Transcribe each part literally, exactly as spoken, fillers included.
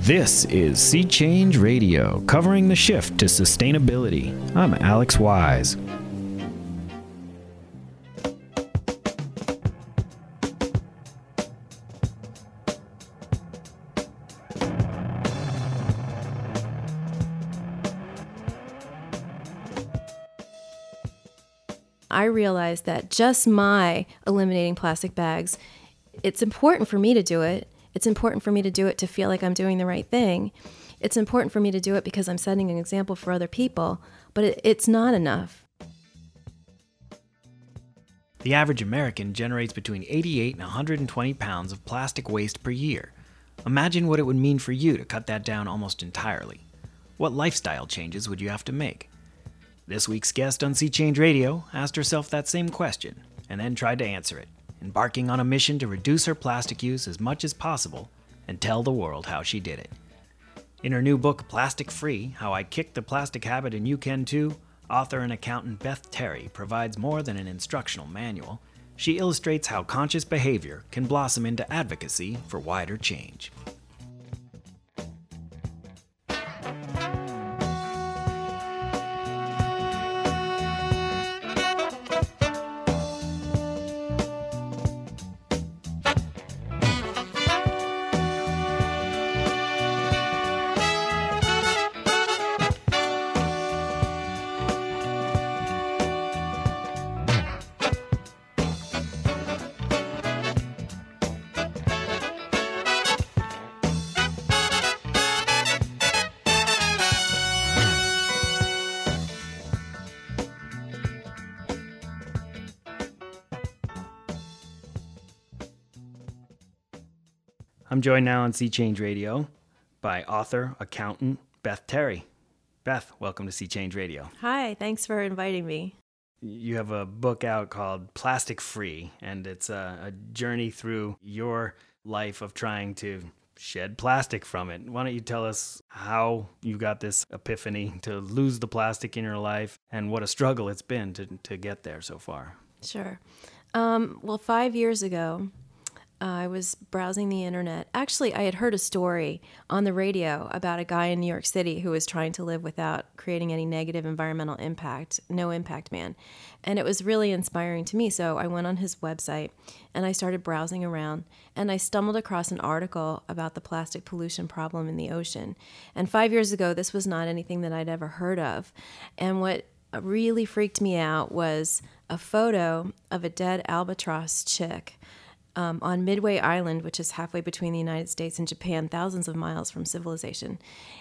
This is Sea Change Radio, covering the shift to sustainability. I'm Alex Wise. I realized that just my eliminating plastic bags, it's important for me to do it. It's important for me to do it to feel like I'm doing the right thing. It's important for me to do it because I'm setting an example for other people, but it, it's not enough. The average American generates between eighty-eight and one hundred twenty pounds of plastic waste per year. Imagine what it would mean for you to cut that down almost entirely. What lifestyle changes would you have to make? This week's guest on Sea Change Radio asked herself that same question and then tried to answer it, embarking on a mission to reduce her plastic use as much as possible and tell the world how she did it. In her new book, Plastic Free: How I Kicked the Plastic Habit and You Can Too, author and accountant Beth Terry provides more than an instructional manual. She illustrates how conscious behavior can blossom into advocacy for wider change. I'm joined now on Sea Change Radio by author, accountant, Beth Terry. Beth, welcome to Sea Change Radio. Hi, thanks for inviting me. You have a book out called Plastic Free, and it's a, a journey through your life of trying to shed plastic from it. Why don't you tell us how you got this epiphany to lose the plastic in your life and what a struggle it's been to, to get there so far? Sure. Um, well, five years ago, Uh, I was browsing the internet. Actually, I had heard a story on the radio about a guy in New York City who was trying to live without creating any negative environmental impact, no impact man. And it was really inspiring to me. So I went on his website and I started browsing around and I stumbled across an article about the plastic pollution problem in the ocean. And five years ago, this was not anything that I'd ever heard of. And what really freaked me out was a photo of a dead albatross chick Um, on Midway Island, which is halfway between the United States and Japan, thousands of miles from civilization.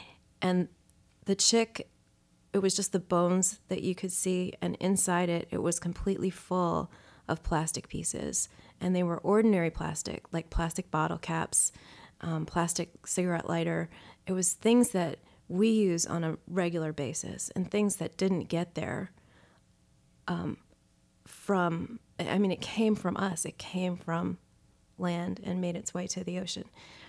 And the chick, it was just the bones that you could see, and inside it, it was completely full of plastic pieces. And they were ordinary plastic, like plastic bottle caps, um, plastic cigarette lighter. It was things that we use on a regular basis, and things that didn't get there um, from, I mean, it came from us. It came from land and made its way to the ocean.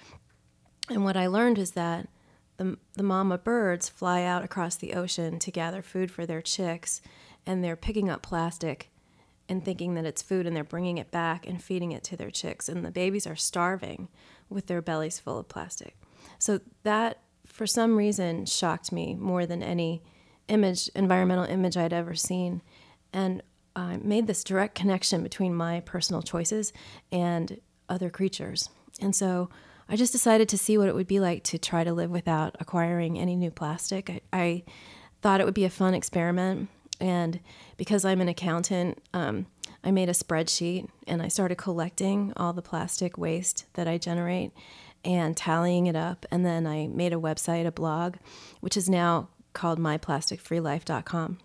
And what I learned is that the, the mama birds fly out across the ocean to gather food for their chicks, and they're picking up plastic and thinking that it's food, and they're bringing it back and feeding it to their chicks. And the babies are starving with their bellies full of plastic. So that, for some reason, shocked me more than any image, environmental image I'd ever seen. And I made this direct connection between my personal choices and other creatures. And so I just decided to see what it would be like to try to live without acquiring any new plastic. I, I thought it would be a fun experiment. And because I'm an accountant, um, I made a spreadsheet and I started collecting all the plastic waste that I generate and tallying it up. And then I made a website, a blog, which is now called my plastic free life dot com.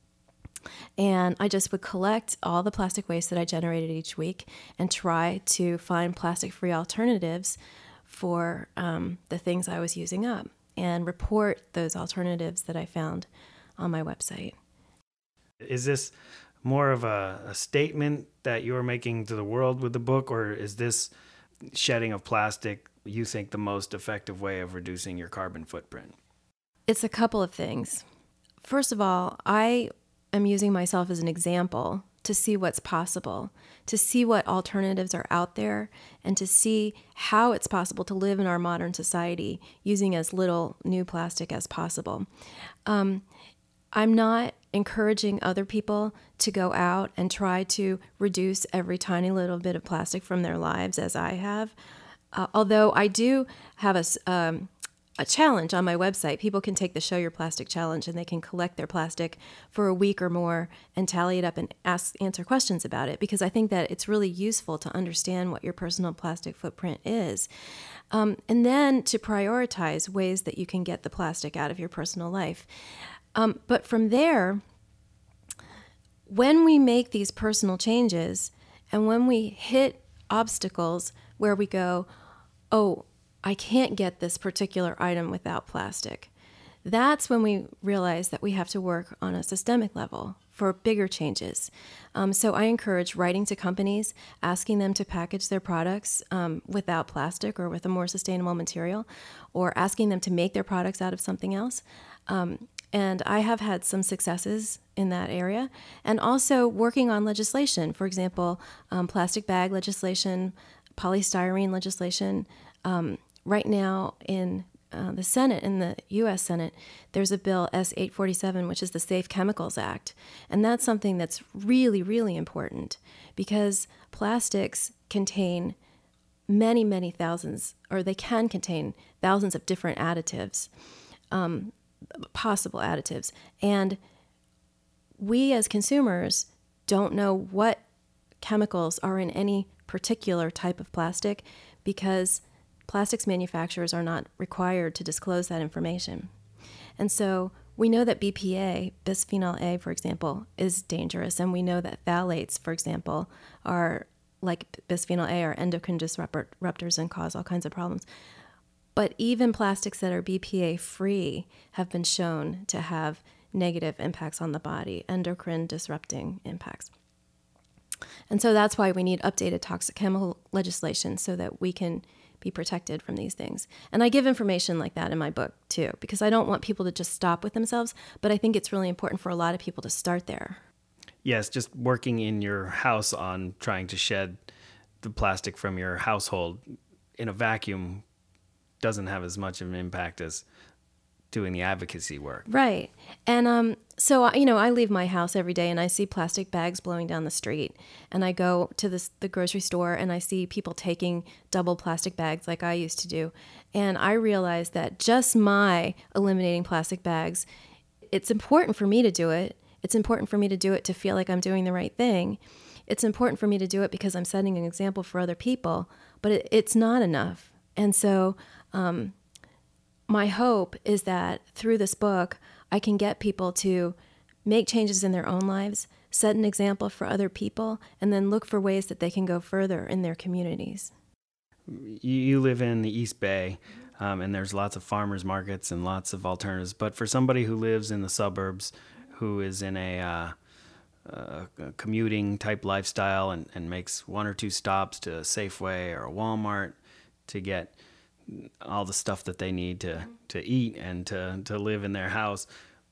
And I just would collect all the plastic waste that I generated each week and try to find plastic-free alternatives for um, the things I was using up and report those alternatives that I found on my website. Is this more of a, a statement that you're making to the world with the book, or is this shedding of plastic, you think, the most effective way of reducing your carbon footprint? It's a couple of things. First of all, I I'm using myself as an example to see what's possible, to see what alternatives are out there, and to see how it's possible to live in our modern society using as little new plastic as possible. Um, I'm not encouraging other people to go out and try to reduce every tiny little bit of plastic from their lives as I have. Uh, although I do have a, um, a challenge on my website. People can take the Show Your Plastic Challenge and they can collect their plastic for a week or more and tally it up and ask answer questions about it, because I think that it's really useful to understand what your personal plastic footprint is. Um, and then to prioritize ways that you can get the plastic out of your personal life. Um, but from there, when we make these personal changes and when we hit obstacles where we go, oh, I can't get this particular item without plastic, that's when we realize that we have to work on a systemic level for bigger changes. Um, so I encourage writing to companies, asking them to package their products um, without plastic or with a more sustainable material, or asking them to make their products out of something else. Um, and I have had some successes in that area. And also working on legislation, for example, um, plastic bag legislation, polystyrene legislation. Um, right now in uh, the Senate, in the U S Senate, there's a bill, S eight forty-seven, which is the Safe Chemicals Act. And that's something that's really, really important because plastics contain many, many thousands, or they can contain thousands of different additives, um, possible additives. And we as consumers don't know what chemicals are in any particular type of plastic because plastics manufacturers are not required to disclose that information. And so we know that B P A, bisphenol A, for example, is dangerous. And we know that phthalates, for example, are like bisphenol A, are endocrine disruptors and cause all kinds of problems. But even plastics that are B P A-free have been shown to have negative impacts on the body, endocrine disrupting impacts. And so that's why we need updated toxic chemical legislation so that we can be protected from these things. And I give information like that in my book too, because I don't want people to just stop with themselves, but I think it's really important for a lot of people to start there. Yes, just working in your house on trying to shed the plastic from your household in a vacuum doesn't have as much of an impact as doing the advocacy work. Right. And um, so, you know, I leave my house every day and I see plastic bags blowing down the street. And I go to this, the grocery store and I see people taking double plastic bags like I used to do. And I realize that just my eliminating plastic bags, it's important for me to do it. It's important for me to do it to feel like I'm doing the right thing. It's important for me to do it because I'm setting an example for other people, but it, it's not enough. And so, um, my hope is that through this book, I can get people to make changes in their own lives, set an example for other people, and then look for ways that they can go further in their communities. You live in the East Bay, um, and there's lots of farmers markets and lots of alternatives. But for somebody who lives in the suburbs, who is in a, uh, a commuting type lifestyle and, and makes one or two stops to a Safeway or a Walmart to get all the stuff that they need to, to eat and to, to live in their house,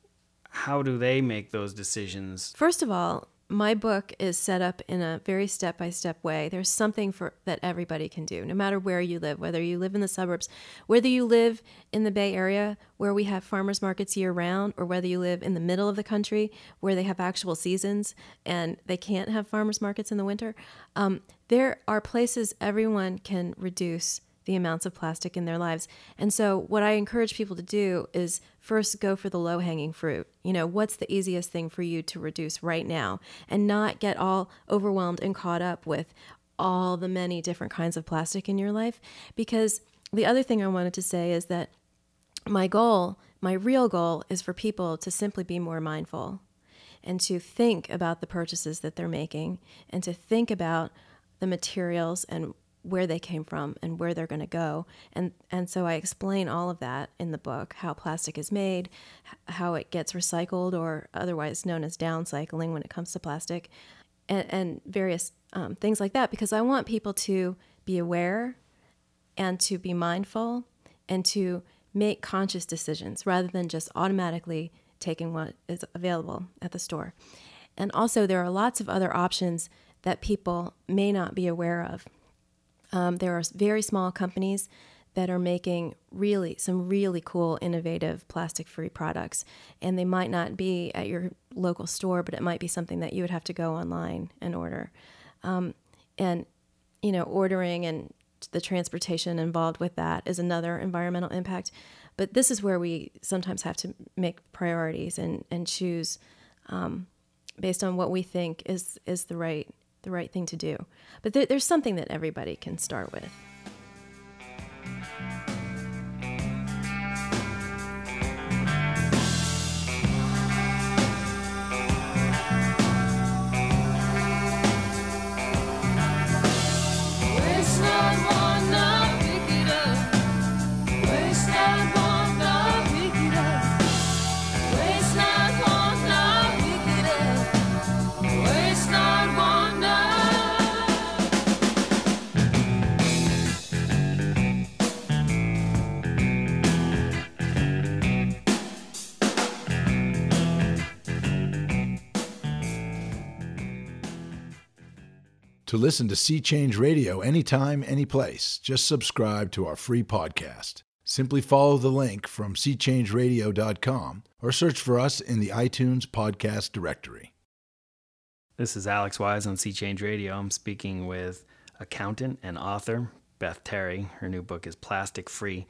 how do they make those decisions? First of all, my book is set up in a very step-by-step way. There's something for that everybody can do, no matter where you live, whether you live in the suburbs, whether you live in the Bay Area where we have farmers markets year-round, or whether you live in the middle of the country where they have actual seasons and they can't have farmers markets in the winter. Um, there are places everyone can reduce the amounts of plastic in their lives. And so what I encourage people to do is first go for the low-hanging fruit. You know, what's the easiest thing for you to reduce right now, and not get all overwhelmed and caught up with all the many different kinds of plastic in your life. Because the other thing I wanted to say is that my goal, my real goal, is for people to simply be more mindful and to think about the purchases that they're making and to think about the materials and where they came from and where they're going to go. And and so I explain all of that in the book, how plastic is made, how it gets recycled, or otherwise known as downcycling when it comes to plastic, and, and various um, things like that, because I want people to be aware and to be mindful and to make conscious decisions rather than just automatically taking what is available at the store. And also, there are lots of other options that people may not be aware of. Um, there are very small companies that are making really some really cool, innovative plastic-free products. And they might not be at your local store, but it might be something that you would have to go online and order. Um, and, you know, ordering and the transportation involved with that is another environmental impact. But this is where we sometimes have to make priorities and, and choose um, based on what we think is, is the right the right thing to do. But there, there's something that everybody can start with. To listen to Sea Change Radio anytime, anyplace, just subscribe to our free podcast. Simply follow the link from sea change radio dot com or search for us in the iTunes podcast directory. This is Alex Wise on Sea Change Radio. I'm speaking with accountant and author Beth Terry. Her new book is Plastic Free.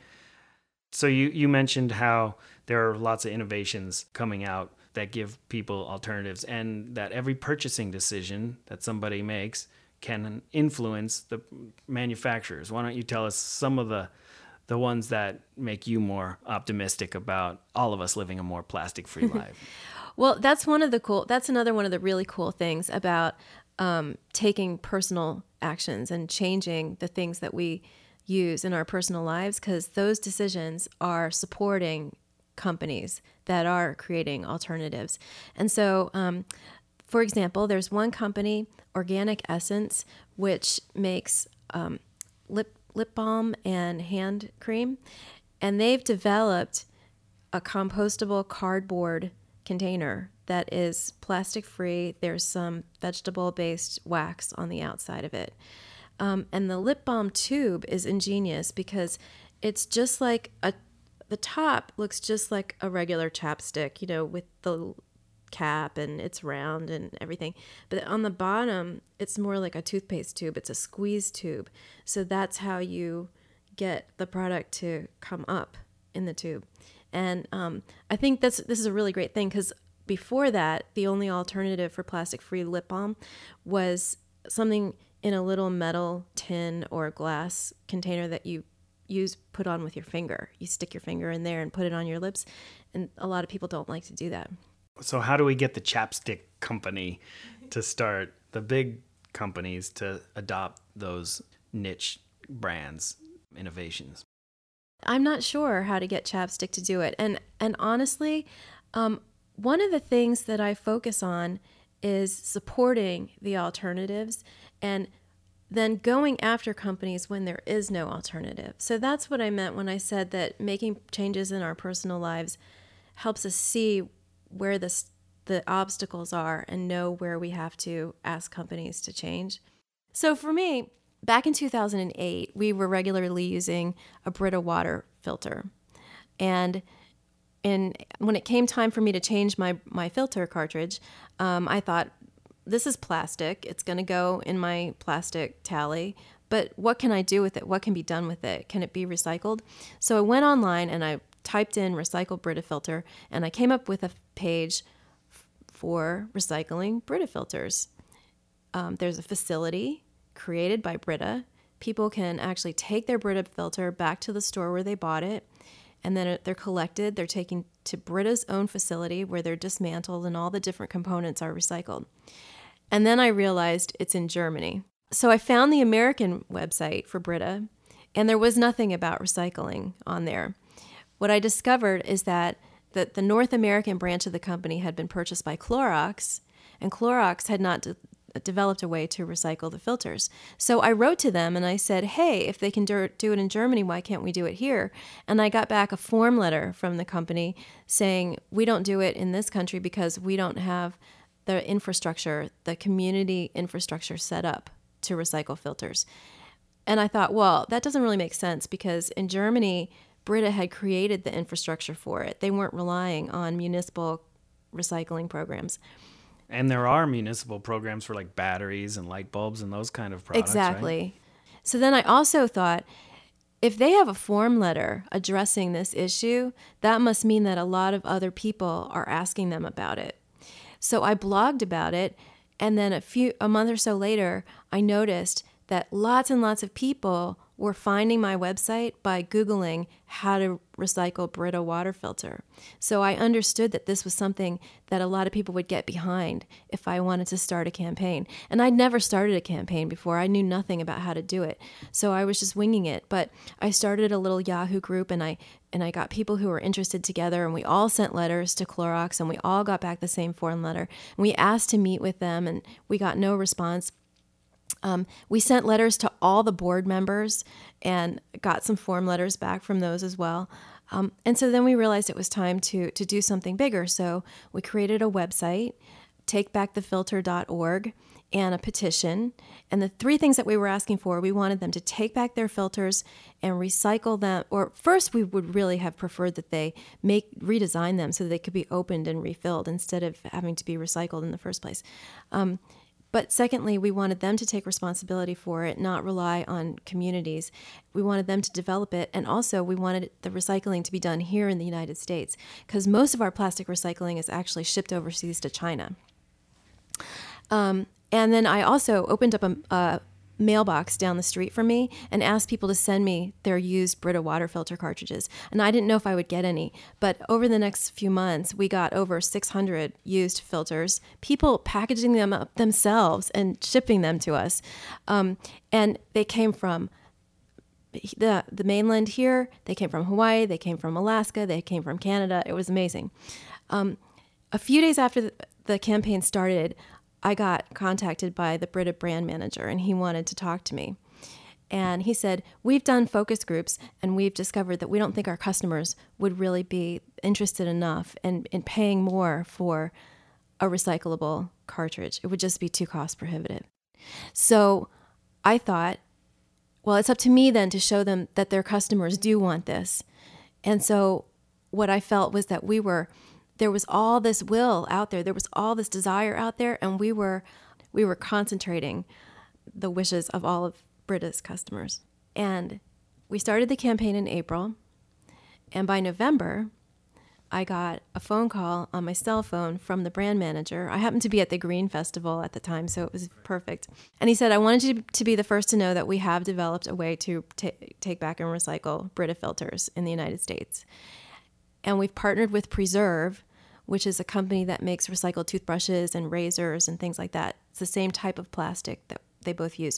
So you, you mentioned how there are lots of innovations coming out that give people alternatives, and that every purchasing decision that somebody makes can influence the manufacturers. Why don't you tell us some of the the ones that make you more optimistic about all of us living a more plastic-free life? Well, that's one of the cool, that's another one of the really cool things about um, taking personal actions and changing the things that we use in our personal lives, because those decisions are supporting companies that are creating alternatives. And so, um, for example, there's one company, Organic Essence, which makes um, lip lip balm and hand cream, and they've developed a compostable cardboard container that is plastic free. There's some vegetable-based wax on the outside of it. Um, and the lip balm tube is ingenious because it's just like a, the top looks just like a regular chapstick, you know, with the cap and it's round and everything. But on the bottom, it's more like a toothpaste tube. It's a squeeze tube. So that's how you get the product to come up in the tube. And um, I think that's this is a really great thing, because before that, the only alternative for plastic-free lip balm was something in a little metal tin or glass container that you use, put on with your finger. You stick your finger in there and put it on your lips. And a lot of people don't like to do that. So how do we get the chapstick company to start, the big companies to adopt those niche brands, innovations? I'm not sure how to get chapstick to do it. And and honestly, um, one of the things that I focus on is supporting the alternatives and then going after companies when there is no alternative. So that's what I meant when I said that making changes in our personal lives helps us see where the, the obstacles are and know where we have to ask companies to change. So for me, back in two thousand eight, we were regularly using a Brita water filter. And in, when it came time for me to change my, my filter cartridge, um, I thought, this is plastic. It's going to go in my plastic tally. But what can I do with it? What can be done with it? Can it be recycled? So I went online and I typed in recycle Brita filter, and I came up with a page f- for recycling Brita filters. Um, there's a facility created by Brita. People can actually take their Brita filter back to the store where they bought it, and then they're collected. They're taken to Brita's own facility where they're dismantled and all the different components are recycled. And then I realized it's in Germany. So I found the American website for Brita, and there was nothing about recycling on there. What I discovered is that, that the North American branch of the company had been purchased by Clorox, and Clorox had not de- developed a way to recycle the filters. So I wrote to them and I said, hey, if they can do, do it in Germany, why can't we do it here? And I got back a form letter from the company saying, we don't do it in this country because we don't have the infrastructure, the community infrastructure set up to recycle filters. And I thought, well, that doesn't really make sense because in Germany, Brita had created the infrastructure for it. They weren't relying on municipal recycling programs. And there are municipal programs for like batteries and light bulbs and those kind of products, Exactly. right? So then I also thought, if they have a form letter addressing this issue, that must mean that a lot of other people are asking them about it. So I blogged about it, and then a few a month or so later, I noticed that lots and lots of people were finding my website by Googling how to recycle Brita water filter. So I understood that this was something that a lot of people would get behind if I wanted to start a campaign. And I'd never started a campaign before. I knew nothing about how to do it. So I was just winging it. But I started a little Yahoo group, and I and I got people who were interested together, and we all sent letters to Clorox, and we all got back the same form letter. And we asked to meet with them, and we got no response. Um, we sent letters to all the board members and got some form letters back from those as well. Um, and so then we realized it was time to to do something bigger. So we created a website, take back the filter dot org, and a petition. And the three things that we were asking for, we wanted them to take back their filters and recycle them. Or first, we would really have preferred that they make redesign them so that they could be opened and refilled instead of having to be recycled in the first place. Um, But secondly, we wanted them to take responsibility for it, not rely on communities. We wanted them to develop it. And also, we wanted the recycling to be done here in the United States, because most of our plastic recycling is actually shipped overseas to China. Um, and then I also opened up a, a mailbox down the street from me and asked people to send me their used Brita water filter cartridges. And I didn't know if I would get any, but over the next few months, we got over six hundred used filters, people packaging them up themselves and shipping them to us. Um, and they came from the, the mainland here, they came from Hawaii, they came from Alaska, they came from Canada. It was amazing. Um, a few days after the, the campaign started, I got contacted by the Brita brand manager, and he wanted to talk to me. And he said, we've done focus groups, and we've discovered that we don't think our customers would really be interested enough in, in paying more for a recyclable cartridge. It would just be too cost prohibitive. So I thought, well, it's up to me then to show them that their customers do want this. And so what I felt was that we were there was all this will out there. There was all this desire out there, and we were we were concentrating the wishes of all of Brita's customers. And we started the campaign in April, and by November, I got a phone call on my cell phone from the brand manager. I happened to be at the Green Festival at the time, so it was perfect. And he said, I wanted you to be the first to know that we have developed a way to t- take back and recycle Brita filters in the United States. And we've partnered with Preserve, which is a company that makes recycled toothbrushes and razors and things like that. It's the same type of plastic that they both use.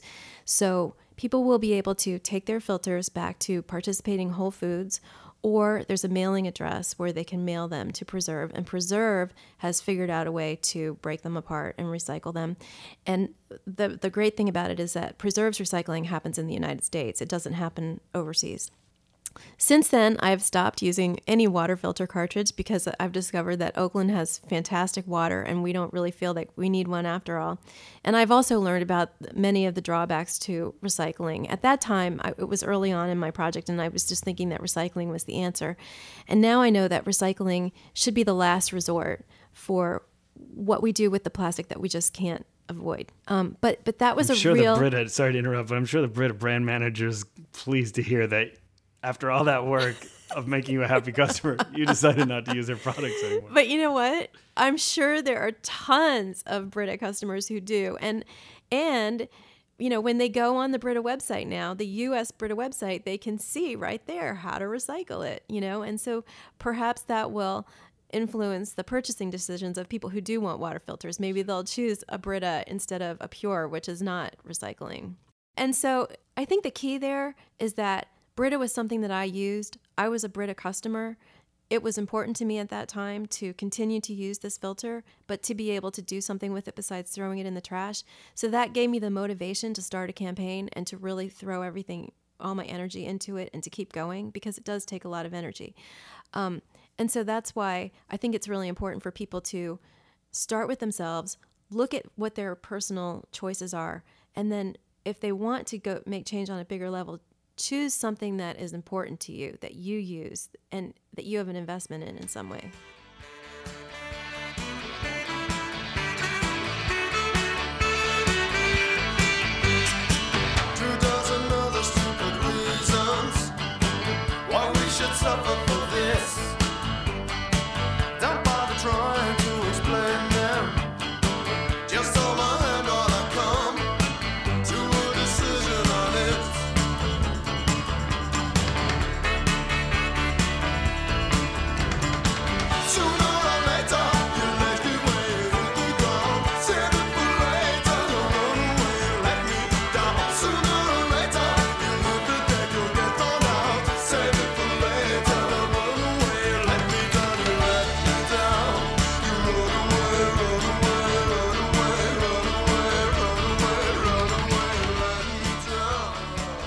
So people will be able to take their filters back to participating Whole Foods, or there's a mailing address where they can mail them to Preserve. And Preserve has figured out a way to break them apart and recycle them. And the the great thing about it is that Preserve's recycling happens in the United States. It doesn't happen overseas. Since then, I've stopped using any water filter cartridge because I've discovered that Oakland has fantastic water and we don't really feel like we need one after all. And I've also learned about many of the drawbacks to recycling. At that time, I, it was early on in my project, and I was just thinking that recycling was the answer. And now I know that recycling should be the last resort for what we do with the plastic that we just can't avoid. Um, but but that was I'm a sure real... the Brita, sorry to interrupt, but I'm sure the Brita brand manager is pleased to hear that after all that work of making you a happy customer, you decided not to use their products anymore. But you know what? I'm sure there are tons of Brita customers who do. And, and you know, when they go on the Brita website now, the U S Brita website, they can see right there how to recycle it, you know? And so perhaps that will influence the purchasing decisions of people who do want water filters. Maybe they'll choose a Brita instead of a Pure, which is not recycling. And so I think the key there is that Brita was something that I used. I was a Brita customer. It was important to me at that time to continue to use this filter, but to be able to do something with it besides throwing it in the trash. So that gave me the motivation to start a campaign and to really throw everything, all my energy into it and to keep going, because it does take a lot of energy. Um, and so that's why I think it's really important for people to start with themselves, look at what their personal choices are, and then if they want to go make change on a bigger level, choose something that is important to you, that you use, and that you have an investment in in some way. Two dozen other stupid reasons why we should suffer for this. Don't bother trying to explain them. Just hold my hand while I come to a decision on it. Sooner or later, you let me wait me down. Save it for later, don't run away, let me down. Sooner or later, you look the deck, you'll get thrown out. Save it for later, don't run away, let me down, you let me down. You run away, run away, run away, run away, run away, run away, let me down.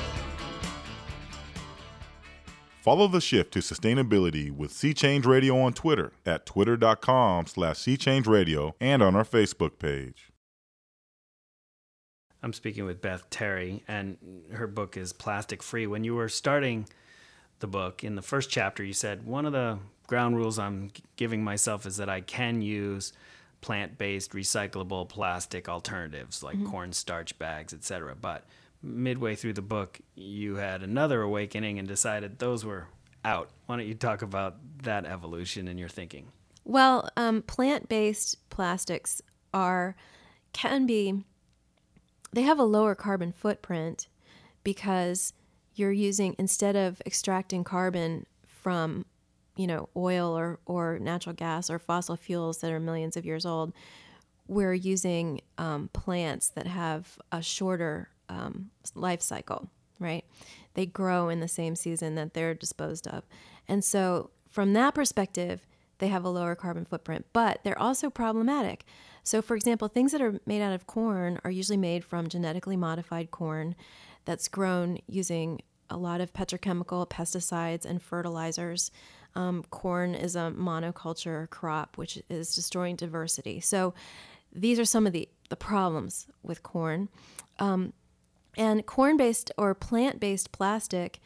Follow the shift to sustainability with Sea Change Radio on Twitter at twitter.com slash Sea Change Radio and on our Facebook page. I'm speaking with Beth Terry, and her book is Plastic Free. When you were starting the book, in the first chapter, you said, one of the ground rules I'm g- giving myself is that I can use plant-based recyclable plastic alternatives like cornstarch bags, et cetera. But midway through the book, you had another awakening and decided those were out. Why don't you talk about that evolution in your thinking? Well, um, plant-based plastics are can be they have a lower carbon footprint because you're using, instead of extracting carbon from, you know, oil or, or natural gas or fossil fuels that are millions of years old, we're using um, plants that have a shorter um, life cycle, right? They grow in the same season that they're disposed of. And so from that perspective, they have a lower carbon footprint, but they're also problematic. So for example, things that are made out of corn are usually made from genetically modified corn that's grown using a lot of petrochemical pesticides and fertilizers. Um, corn is a monoculture crop, which is destroying diversity. So these are some of the, the problems with corn. Um, and corn-based or plant-based plastic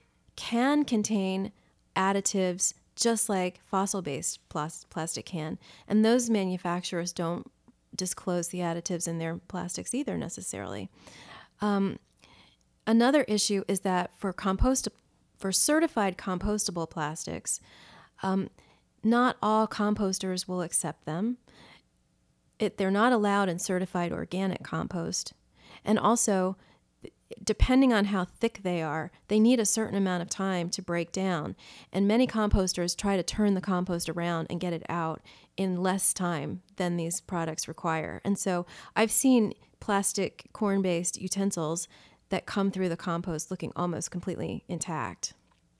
can contain additives just like fossil-based plas- plastic can. And those manufacturers don't disclose the additives in their plastics either necessarily. Um, another issue is that for compost for certified compostable plastics, um, not all composters will accept them. It, they're not allowed in certified organic compost. And also, depending on how thick they are, they need a certain amount of time to break down. And many composters try to turn the compost around and get it out in less time than these products require. And so I've seen plastic corn-based utensils that come through the compost looking almost completely intact.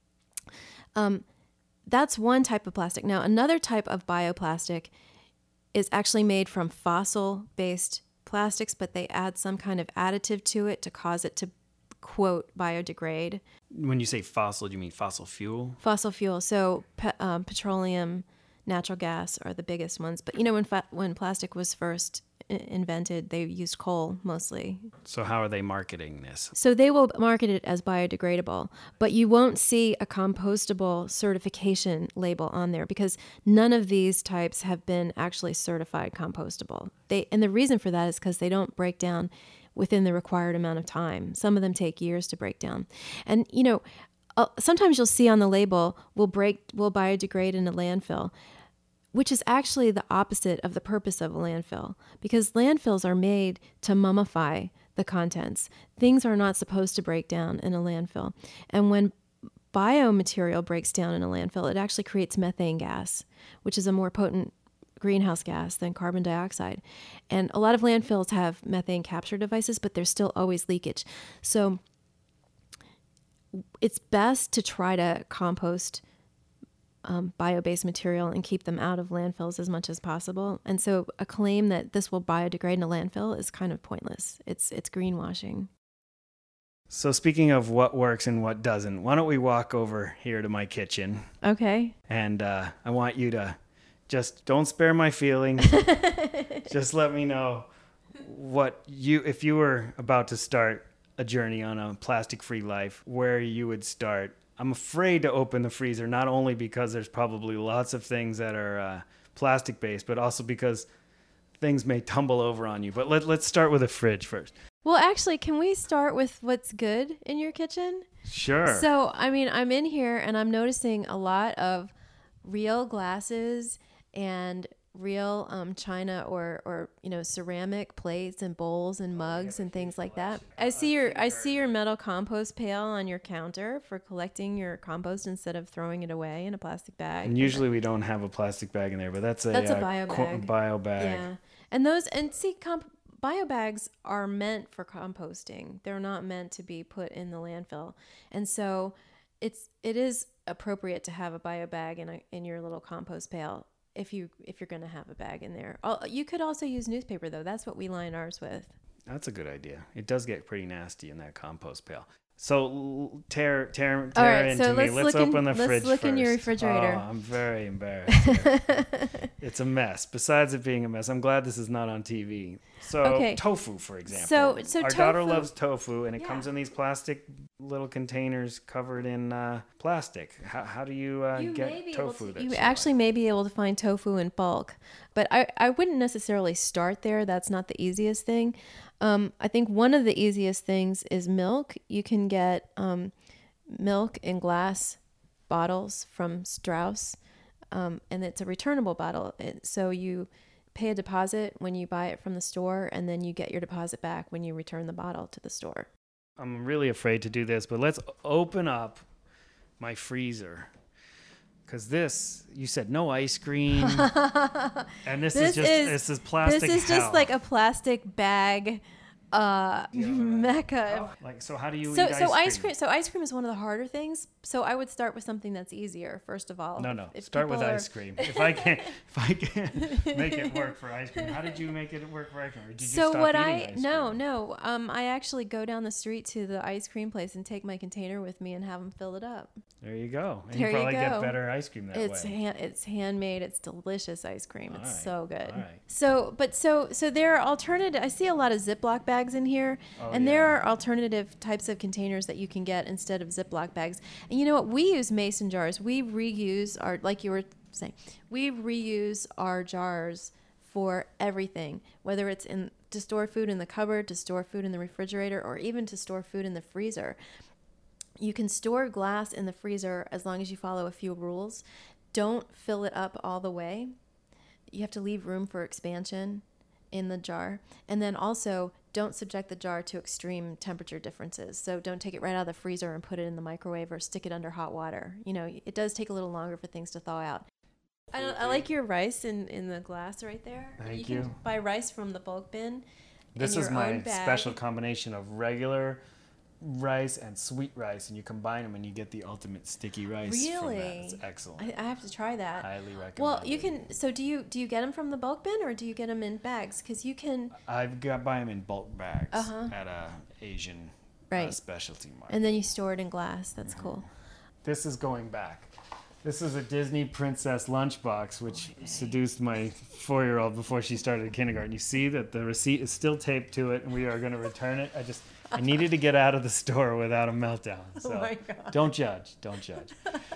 Um, that's one type of plastic. Now, another type of bioplastic is actually made from fossil-based plastics, but they add some kind of additive to it to cause it to, quote, biodegrade. When you say fossil, do you mean fossil fuel? Fossil fuel, so pe- um, petroleum, natural gas are the biggest ones. But you know, when fa- when plastic was first I- invented, they used coal mostly. So how are they marketing this? So they will market it as biodegradable, but you won't see a compostable certification label on there because none of these types have been actually certified compostable. They and the reason for that is because they don't break down within the required amount of time. Some of them take years to break down. And you know, uh, sometimes you'll see on the label, will break will biodegrade in a landfill, which is actually the opposite of the purpose of a landfill, because landfills are made to mummify the contents. Things are not supposed to break down in a landfill. And when biomaterial breaks down in a landfill, it actually creates methane gas, which is a more potent greenhouse gas than carbon dioxide. And a lot of landfills have methane capture devices, but there's still always leakage. So it's best to try to compost Um, bio-based material and keep them out of landfills as much as possible. And so a claim that this will biodegrade in a landfill is kind of pointless. It's it's greenwashing. So speaking of what works and what doesn't, why don't we walk over here to my kitchen, Okay. and uh, I want you to Just don't spare my feelings. Just let me know what you, if you were about to start a journey on a plastic-free life, where you would start. I'm afraid to open the freezer, not only because there's probably lots of things that are uh, plastic-based, but also because things may tumble over on you. But let, let's start with a fridge first. Well, actually, can we start with what's good in your kitchen? Sure. So, I mean, I'm in here and I'm noticing a lot of real glasses and real um, china or, or, you know, ceramic plates and bowls and mugs and things like that. I see your I see your metal compost pail on your counter for collecting your compost instead of throwing it away in a plastic bag. And usually we don't have a plastic bag in there, but that's a, That's a uh, bio qu- bag. bio bag. Yeah. And those, and see, comp- bio bags are meant for composting. They're not meant to be put in the landfill. And so it's, it is appropriate to have a bio bag in a, in your little compost pail if you, if you're going to have a bag in there. Oh, you could also use newspaper though. That's what we line ours with. That's a good idea. It does get pretty nasty in that compost pail. So l- tear, tear, tear All right, into so me. let's Let's look in- open the let's fridge look in your first. refrigerator. Oh, I'm very embarrassed. here. It's a mess. Besides it being a mess, I'm glad this is not on T V. So Okay. tofu, for example. So- so Our daughter tofu- loves tofu, and it Yeah. comes in these plastic little containers covered in uh, plastic. How, how do you, uh, You get may be able tofu? to, that you you actually like? may be able to find tofu in bulk, but I, I wouldn't necessarily start there. That's not the easiest thing. Um, I think one of the easiest things is milk. You can get um, milk in glass bottles from Strauss, um, and it's a returnable bottle. It, so you pay a deposit when you buy it from the store, and then you get your deposit back when you return the bottle to the store. I'm really afraid to do this, but let's open up my freezer. Because this, you said no ice cream. And this, This is just, is- this is plastic This is hell. just like a plastic bag uh, mecca. Like, so how do you So, eat so ice ice cream. So ice cream is one of the harder things. So I would start with something that's easier first of all. No, no. If Start with people are- ice cream. If I can, if I can make it work for ice cream, how did you make it work for ice cream? Or did you So stop what eating I ice no cream? no um I actually go down the street to the ice cream place and take my container with me and have them fill it up. There you go. And There you you probably get go. better ice cream that It's way. hand, it's handmade. It's delicious ice cream. It's All right, so good. all right. So, but so so there are alternative. I see a lot of Ziploc bags in here, Oh, and there yeah. are alternative types of containers that you can get instead of Ziploc bags. And you know what? We use mason jars. We reuse our, like you were saying, we reuse our jars for everything, whether it's in to store food in the cupboard, to store food in the refrigerator, or even to store food in the freezer. You can store glass in the freezer as long as you follow a few rules. Don't fill it up all the way. You have to leave room for expansion in the jar. And then also, don't subject the jar to extreme temperature differences. So don't take it right out of the freezer and put it in the microwave or stick it under hot water. You know, it does take a little longer for things to thaw out. I, don't, I like your rice in, in the glass right there. Thank you. you. Can buy rice from the bulk bin. This in is your my own bag. special combination of regular rice and sweet rice, and you combine them and you get the ultimate sticky rice. From that. Really? It's excellent. I, I have to try that. Highly recommend. Well, you can. So do you do you get them from the bulk bin or do you get them in bags? Because you can, I've got buy them in bulk bags Uh-huh. at a Asian uh, Right. specialty market. and then you store it in glass. That's cool. This is going back. This is a Disney princess lunchbox, which seduced my four-year-old before she started kindergarten. You see that the receipt is still taped to it, and we are going to return it. I just, I needed to get out of the store without a meltdown. So my God. don't judge, don't judge.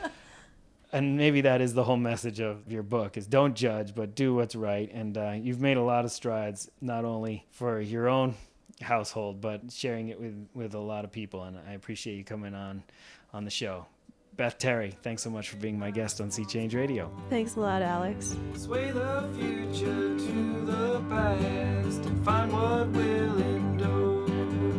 And maybe that is the whole message of your book: is don't judge, but do what's right. And uh, you've made a lot of strides, not only for your own household, but sharing it with with a lot of people. And I appreciate you coming on on the show. Beth Terry, thanks so much for being my guest on Sea Change Radio. Thanks a lot, Alex. Sway the future to the past and find what will endure.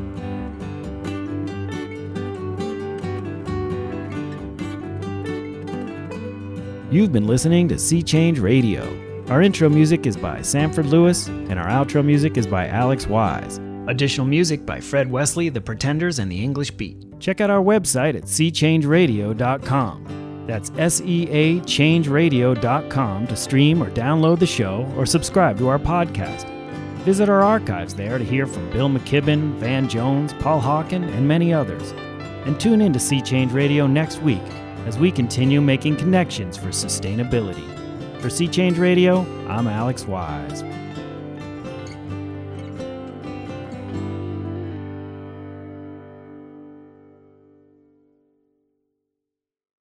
You've been listening to Sea Change Radio. Our intro music is by Sanford Lewis, and our outro music is by Alex Wise. Additional music by Fred Wesley, The Pretenders, and The English Beat. Check out our website at sea change radio dot com. That's S E A change radio dot com to stream or download the show or subscribe to our podcast. Visit our archives there to hear from Bill McKibben, Van Jones, Paul Hawken, and many others. And tune in to Sea Change Radio next week as we continue making connections for sustainability. For Sea Change Radio, I'm Alex Wise.